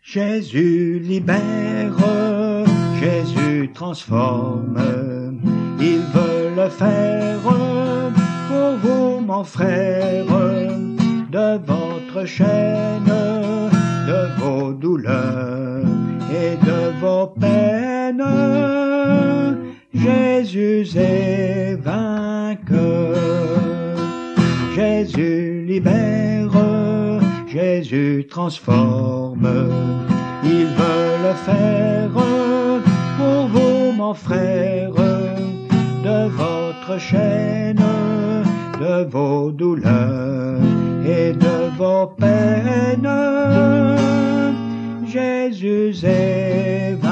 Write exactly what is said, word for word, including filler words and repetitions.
Jésus libère, Jésus transforme, il veut le faire pour vous, mon frère, de votre chaîne, de vos douleurs et de vos peines. Jésus est vainqueur. Jésus libère, Jésus transforme, il veut le faire pour vous, mon frère, de votre chaîne, de vos douleurs et de vos peines. Jésus est vainqueur.